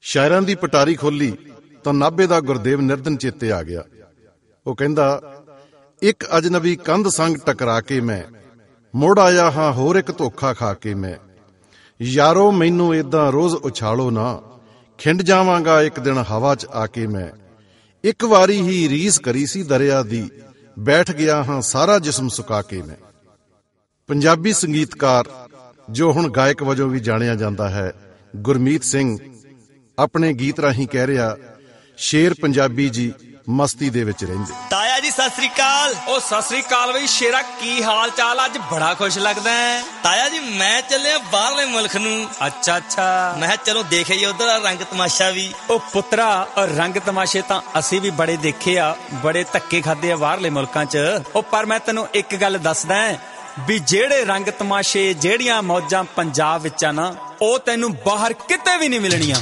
ਸ਼ਾਇਰਾਂ ਦੀ ਪਟਾਰੀ ਖੋਲੀ ਤਾਂ ਨਾਭੇ ਦਾ ਗੁਰਦੇਵ ਨਿਰਦਨ ਚੇਤੇ ਆ ਗਿਆ। ਉਹ ਕਹਿੰਦਾ, ਇੱਕ ਅਜਨਬੀ ਕੰਧ ਸੰਗ ਟਕਰਾ ਕੇ ਮੈਂ ਮੁੜ ਆਇਆ ਹਾਂ ਹੋਰ ਇੱਕ ਧੋਖਾ ਖਾ ਕੇ ਮੈਂ। ਯਾਰੋ ਮੈਨੂੰ ਏਦਾਂ ਰੋਜ਼ ਉਛਾਲੋ ਨਾ, ਖਿੰਡ ਜਾਵਾਂਗਾ ਇੱਕ ਦਿਨ ਹਵਾ 'ਚ ਆ ਕੇ ਮੈਂ। ਇੱਕ ਵਾਰੀ ਹੀ ਰੀਸ ਕਰੀ ਸੀ ਦਰਿਆ ਦੀ, ਬੈਠ ਗਿਆ ਹਾਂ ਸਾਰਾ ਜਿਸਮ ਸੁਕਾ ਕੇ ਮੈਂ। ਪੰਜਾਬੀ ਸੰਗੀਤਕਾਰ ਜੋ ਹੁਣ ਗਾਇਕ ਵਜੋਂ ਵੀ ਜਾਣਿਆ ਜਾਂਦਾ ਹੈ, ਗੁਰਮੀਤ ਸਿੰਘ ਆਪਣੇ ਗੀਤ ਰਾਹੀਂ ਕਹਿ ਰਿਹਾ, ਸ਼ੇਰ ਪੰਜਾਬੀ ਜੀ ਮਸਤੀ ਦੇ ਵਿੱਚ ਰਹਿੰਦੇ। ਤਾਇਆ ਜੀ ਸਤਿ ਸ੍ਰੀ ਅਕਾਲ। ਉਹ ਸਤਿ ਸ੍ਰੀ ਅਕਾਲ ਬਈ ਸ਼ੇਰਾ, ਕੀ ਹਾਲ ਚਾਲ? ਅੱਜ ਬੜਾ ਖੁਸ਼ ਲੱਗਦਾ ਹੈ। ਤਾਇਆ ਜੀ ਮੈਂ ਚੱਲਿਆ ਬਾਹਰਲੇ ਮੁਲਕ ਨੂੰ। ਅੱਛਾ ਅੱਛਾ। ਮੈਂ ਕਿਹਾ ਚਲੋ ਦੇਖ ਆਈਏ ਉਧਰ ਰੰਗ ਤਮਾਸ਼ਾ ਵੀ। ਉਹ ਪੁੱਤਰਾ, ਰੰਗ ਤਮਾਸ਼ੇ ਤਾਂ ਅਸੀਂ ਵੀ ਬੜੇ ਦੇਖੇ ਆ, ਬੜੇ ਧੱਕੇ ਖਾਦੇ ਆ ਬਾਹਰਲੇ ਮੁਲਕਾਂ 'ਚ। ਉਹ ਪਰ ਮੈਂ ਤੈਨੂੰ ਇੱਕ ਗੱਲ ਦੱਸਦਾ ਵੀ ਜਿਹੜੇ ਰੰਗ ਤਮਾਸ਼ੇ, ਜਿਹੜੀਆਂ ਮੌਜਾਂ ਪੰਜਾਬ ਵਿੱਚ ਆ ਨਾ, ਉਹ ਤੈਨੂੰ ਬਾਹਰ ਕਿਤੇ ਵੀ ਨਹੀਂ ਮਿਲਣੀਆਂ।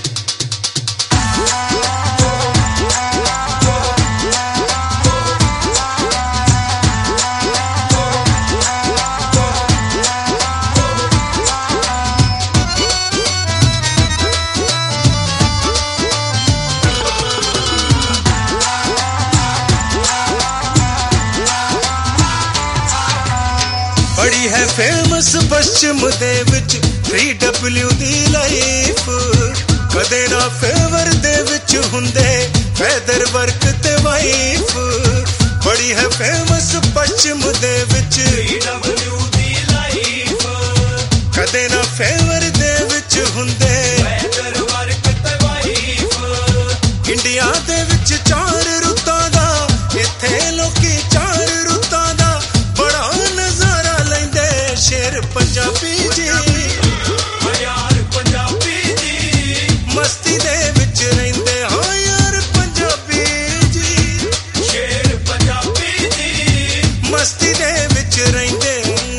ਬੜੀ ਹੈ ਫੇਮਸ ਪੱਛਮ ਦੇ ਵਿੱਚ 3W ਦੀ ਲਾਈਫ, ਕਦੇ ਨਾ ਫੇਵਰ ਦੇ ਵਿੱਚ ਹੁੰਦੇ ਫੈਦਰ ਵਰਕ ਤੇ ਵਾਈਫ। ਬੜੀ ਹੈ ਫੇਮਸ ਪੱਛਮ ਦੇ ਵਿੱਚ 3W ਦੀ ਲਾਈਫ, ਕਦੇ ਨਾ ਫੇਵਰ ਦੇ ਵਿੱਚ ਹੁੰਦੇ ਫੈਦਰ ਵਰਕ ਤੇ ਵਾਈਫ। ਇੰਡੀਆ ਦੇ ਵਿੱਚ 4 ਰੁੱਤਾਂ ਦਾ, ਇੱਥੇ ਲੋਕੀ 4 ਰੁੱਤਾਂ ਦਾ ਬੜਾ ਨਜ਼ਾਰਾ ਲੈਂਦੇ। ਸ਼ੇਰ ਪੰਜਾਬੀ ਜੀ, ਯਾਰ ਪੰਜਾਬੀ ਜੀ ਮਸਤੀ ਦੇ ਵਿੱਚ ਰਹਿੰਦੇ। ਹਾਂ ਯਾਰ ਪੰਜਾਬੀ ਜੀ, ਸ਼ੇਰ ਪੰਜਾਬੀ ਜੀ ਮਸਤੀ ਦੇ ਵਿੱਚ ਰਹਿੰਦੇ।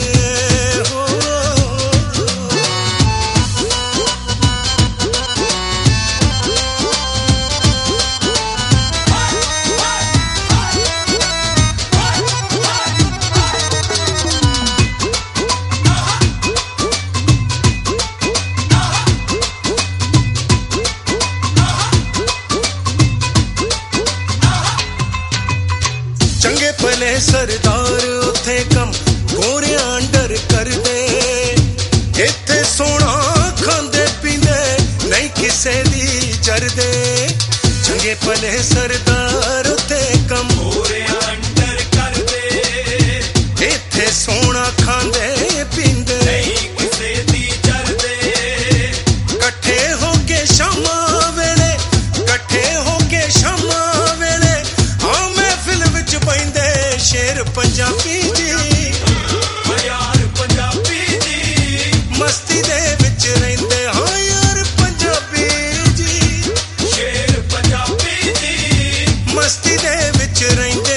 ਚੰਗੇ ਭਲੇ ਸਰਦਾਰ ਉੱਥੇ ਕੰਮ ਗੋਰਿਆਂ ਅੰਡਰ ਕਰਦੇ, ਇੱਥੇ ਸੋਨਾ ਖਾਂਦੇ ਪੀਂਦੇ ਨਹੀਂ ਕਿਸੇ ਦੀ ਜਰਦੇ। ਚੰਗੇ ਭਲੇ ਸਰਦਾਰ ਉੱਥੇ ਕੰਮ ਗੋਰਿਆਂ ਅੰਡਰ ਕਰਦੇ, ਇੱਥੇ ਸੋਨਾ ਖਾਂਦੇ ਪੀਂਦੇ ਨਹੀਂ ਕਿਸੇ ਦੀ ਜਰਦੇ। ਇਕੱਠੇ ਹੋ ਕੇ ਸ਼ਾਮਾਂ ਵੇਲੇ, ਇਕੱਠੇ ਹੋ ਕੇ ਸ਼ਾਮਾਂ ਵੇਲੇ ਹਾਂ ਮਹਿਫਿਲ ਵਿੱਚ ਬਹਿੰਦੇ। ਸ਼ੇਰ ਪੰਜਾਬੀ ਜੀ, ਯਾਰ ਪੰਜਾਬੀ ਜੀ ਮਸਤੀ ਦੇ ਵਿੱਚ ਰਹਿੰਦੇ। ਹਾਂ ਯਾਰ ਪੰਜਾਬੀ ਜੀ, ਸ਼ੇਰ ਪੰਜਾਬੀ ਜੀ ਮਸਤੀ ਦੇ ਵਿੱਚ ਰਹਿੰਦੇ।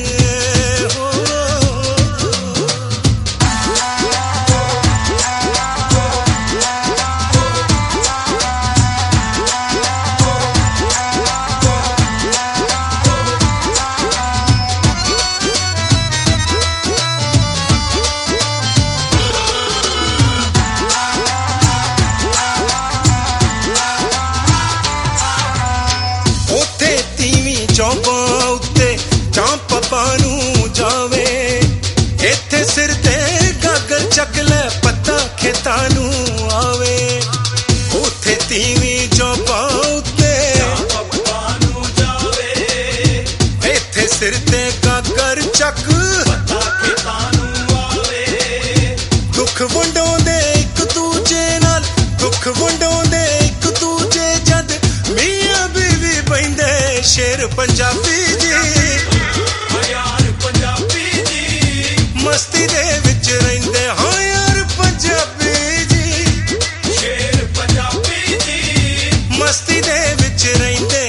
ਚੌਂਕਾਂ ਉੱਤੇ ਜਾਂ ਪੱਪਾ ਨੂੰ ਜਾਵੇ, ਇੱਥੇ ਸਿਰ ਤੇ ਗਾਗਰ ਚੱਕ ਲੈ ਪੱਤਾ ਖੇਤਾਂ ਨੂੰ ਆਵੇ। ਉੱਥੇ ਤੀਵੀਂ ਚੌਂਕਾਂ ਉੱਤੇ ਜਾਂ ਪੱਪਾ ਨੂੰ ਜਾਵੇ, ਇੱਥੇ ਸਿਰ ਤੇ ਗਾਗਰ ਚੱਕ ਪੱਤਾ ਖੇਤਾਂ ਨੂੰ ਆਵੇ। ਦੁੱਖ ਵੰਡਾਉਂਦੇ ਇੱਕ ਦੂਜੇ ਨਾਲ, ਦੁੱਖ ਵੰਡਾਉਂਦੇ ਇੱਕ ਦੂਜੇ ਜਦ ਮੀਆਂ ਬੀਵੀ ਬਹਿੰਦੇ। ਸ਼ੇਰ ਪੰਜਾਬੀ ਜੀ, ਯਾਰ ਪੰਜਾਬੀ ਜੀ ਮਸਤੀ ਦੇ ਵਿੱਚ ਰਹਿੰਦੇ। ਹਾਂ ਯਾਰ ਪੰਜਾਬੀ ਜੀ, ਸ਼ੇਰ ਪੰਜਾਬੀ ਜੀ ਮਸਤੀ ਦੇ ਵਿੱਚ ਰਹਿੰਦੇ।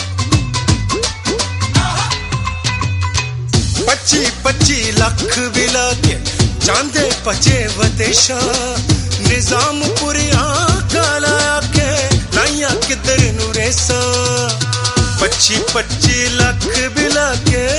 ਲੱਖ ਵੀ ਲਾ ਕੇ ਜਾਂਦੇ ਭਜੇ ਵਿਦੇਸ਼ਾਂ ਨਿਜ਼ਾਮਪੁਰੀਆਂ ਕਾਲਾ ਕੇ ਲਾਈਆਂ ਕਿੱਧਰ ਨੂੰ ਰੇਸਾਂ 25 ਲੱਖ ਬਿਲਾ ਕੇ